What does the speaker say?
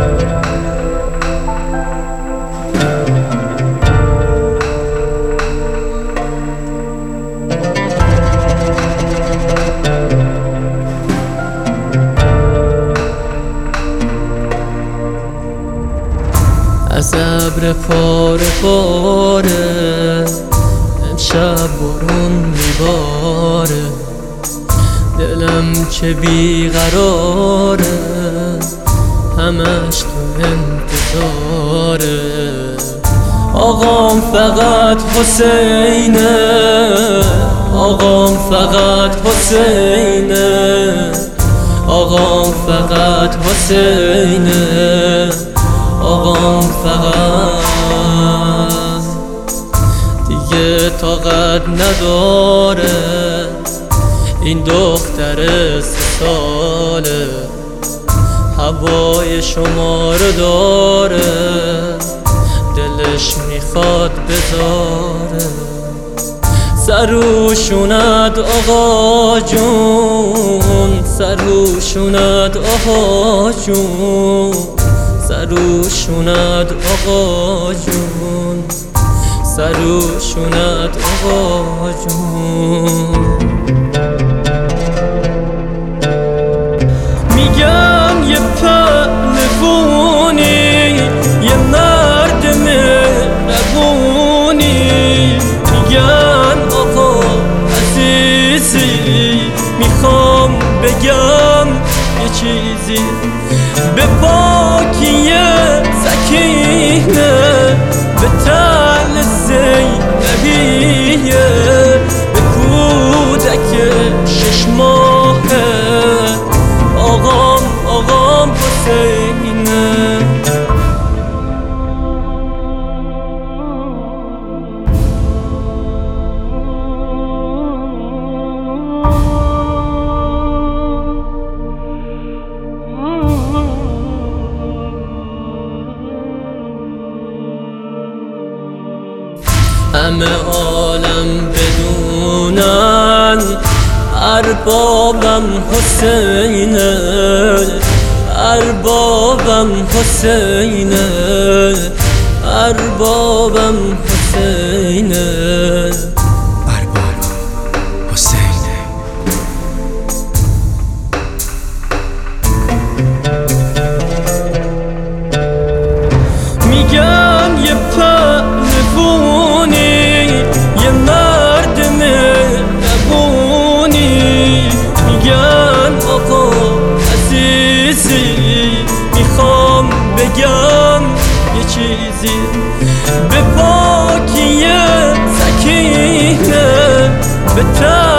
از ابر پاره پاره امشب برون میباره، دلم که بیقراره همش تو انتظاره. آقام فقط حسینه، آقام فقط حسینه، آقام فقط حسینه، آقام فقط دیگه طاقت نداره. این دختر 3 ساله هوای شما رو داره، دلش میخواد بذاره سروشوند آقا جون، سروشوند آقا جون، سروشوند آقا جون، سروشوند آقا جون. میگن یه پهلوانی، یه مرد مهربونی، میگن آقا عزیزی میخوام بگم یه چیزی به پاکی سکینه، به تل زینبیه، به کودک 6 ماهه آقام حسینه. همه عالم بدونن اربابم حسینه، اربابم حسینه، اربابم حسینه، اربابم حسینه. میگن یه پهلوانی، یه مرد مهربونی، میگن آقا عزیزی میخوام بگم یه چیزی به پاکی سکینه، به